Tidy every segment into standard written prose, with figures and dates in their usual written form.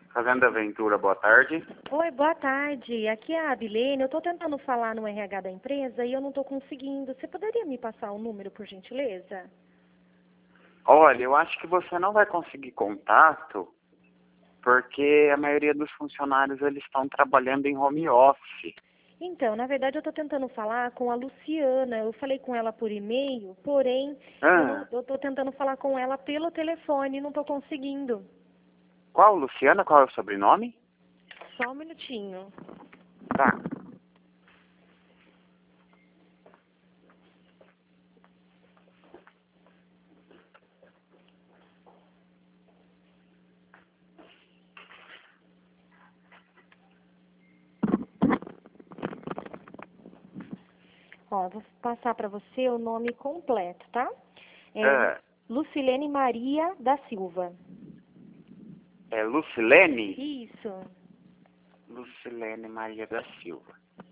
Fazenda Aventura, boa tarde. Oi, boa tarde. Aqui é a Abilene. Eu estou tentando falar no RH da empresa e eu não estou conseguindo. Você poderia me passar o número, por gentileza? Olha, eu acho que você não vai conseguir contato porque a maioria dos funcionários eles estão trabalhando em home office. Então, na verdade, eu estou tentando falar com a Luciana. Eu falei com ela por e-mail, porém, Ah, eu estou tentando falar com ela pelo telefone e não estou conseguindo. qual, Luciana? Qual é o sobrenome? Só um minutinho. Tá. Ó, eu vou passar para você o nome completo, tá? É Ah, Lucilene Maria da Silva. é Lucilene? Isso. Lucilene Maria da Silva.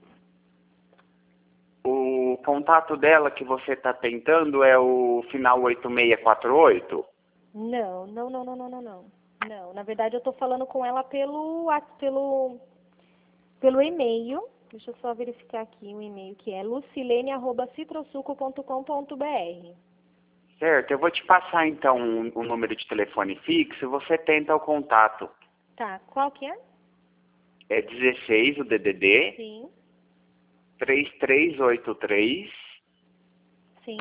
O contato dela que você está tentando é o final 8648? Não, não, não, não, não, não, não. Não, na verdade eu estou falando com ela pelo e-mail. Deixa eu só verificar aqui o e-mail que é lucilene@citrosuco.com.br. Certo, eu vou te passar então um número de telefone fixo e você tenta o contato. Tá, qual que é? É 16 o DDD Sim, 3383 sim.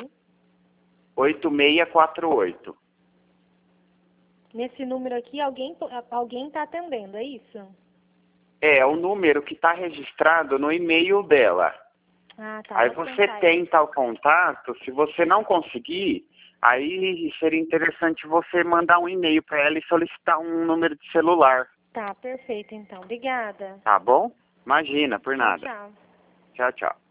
8648. Nesse número aqui alguém tá atendendo, é isso? É o número que está registrado no e-mail dela. Ah, tá, Aí vou você tentar esse. tenta o contato, se você não conseguir, aí seria interessante você mandar um e-mail para ela e solicitar um número de celular, Tá, perfeito então. Obrigada. tá bom? Imagina, por Tchau, nada. tchau. Tchau, tchau.